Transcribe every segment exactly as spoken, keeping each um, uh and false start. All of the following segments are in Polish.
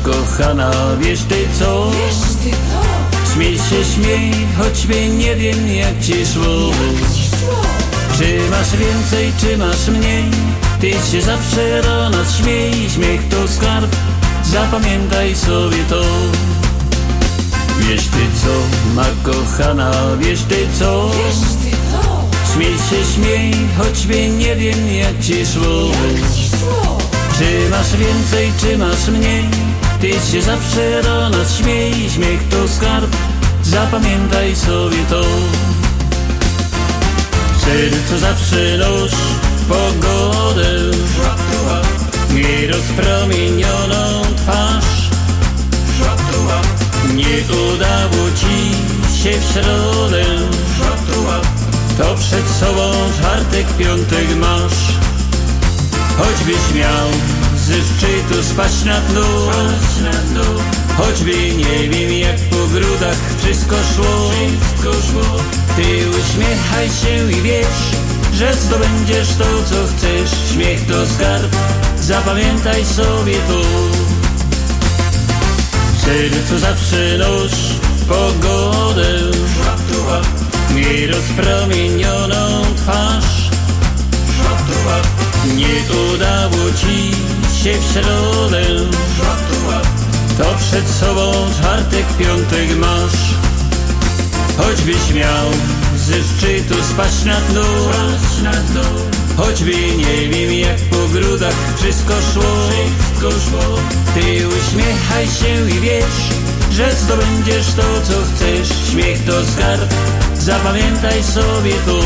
kochana, wiesz ty co? Śmiej się, śmiej, choćby nie wiem jak ci szło. Czy masz więcej, czy masz mniej? Ty się zawsze do nas śmiej. Śmiech to skarb, zapamiętaj sobie to. Wiesz ty co, ma kochana, wiesz ty co? Śmiej się, śmiej, choćby nie wiem jak ci szło. Czy masz więcej, czy masz mniej? Ty się zawsze do nas śmiej. Śmiech to skarb, zapamiętaj sobie to. W sercu zawsze noś pogodę i rozpromienioną twarz. Nie udało ci się w środę, to przed sobą czwartek, piątek masz. Choćbyś miał ze szczytu spaść na dół, choćby nie wiem jak po grudach wszystko szło. Ty uśmiechaj się i wiesz, że zdobędziesz to co chcesz. Śmiech to skarb, zapamiętaj sobie to. W sercu zawsze noś pogodę i rozpromienioną twarz. Nie udało ci się w środę, to przed sobą czwartek, piątek masz. Choćbyś miał ze szczytu spaść na dół, choćby nie wiem jak po grudach wszystko szło. Ty uśmiechaj się i wiesz, że zdobędziesz to co chcesz. Śmiech to skarb, zapamiętaj sobie to.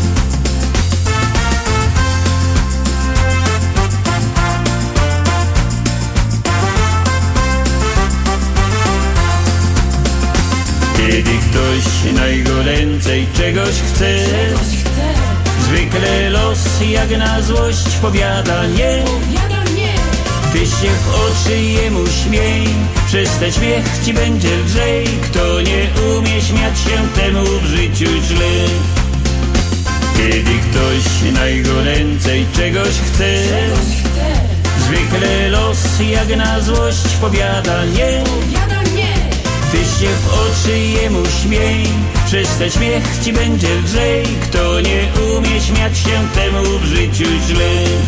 Kiedy ktoś najgoręcej czegoś chce, zwykle los jak na złość powiada nie. Ty się w oczy jemu śmiej, przez ten śmiech ci będzie lżej. Kto nie umie śmiać się, temu w życiu źle. Kiedy ktoś najgoręcej czegoś chce, zwykle los jak na złość powiada nie. Ty się w oczy jemu śmiej, przez ten śmiech ci będzie lżej. Kto nie umie śmiać się, temu w życiu źle.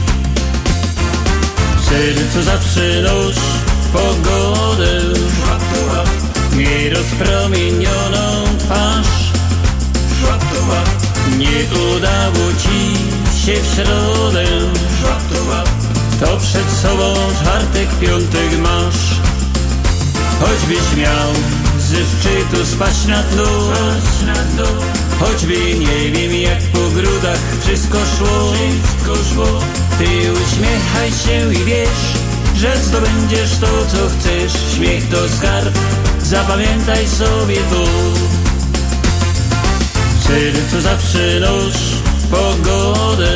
W sercu zawsze noś pogodę i rozpromienioną twarz. Nie udało ci się w środę, to przed sobą czwartek, piątek masz. Choćbyś miał ze szczytu spaść na dół, choćby nie wiem jak po grudach wszystko szło. Ty uśmiechaj się i wiesz, że zdobędziesz to co chcesz. Śmiech to skarb, zapamiętaj sobie to. W sercu zawsze noś pogodę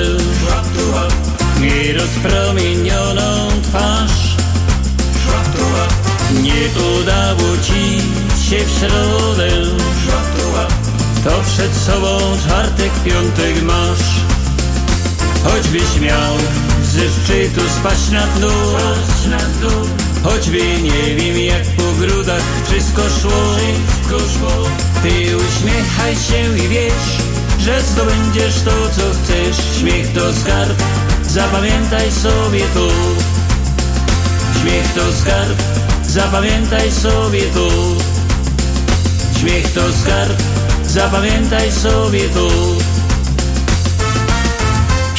i rozpromienioną twarz. Nie udało ci się w środę, to przed sobą czwartek, piątek masz. Choćbyś miał ze szczytu spaść na dół, choćby nie wiem jak po grudach wszystko szło. Ty uśmiechaj się i wiesz, że zdobędziesz to co chcesz. Śmiech to skarb, zapamiętaj sobie to. Śmiech to skarb, zapamiętaj sobie to. Śmiech to skarb, zapamiętaj sobie to.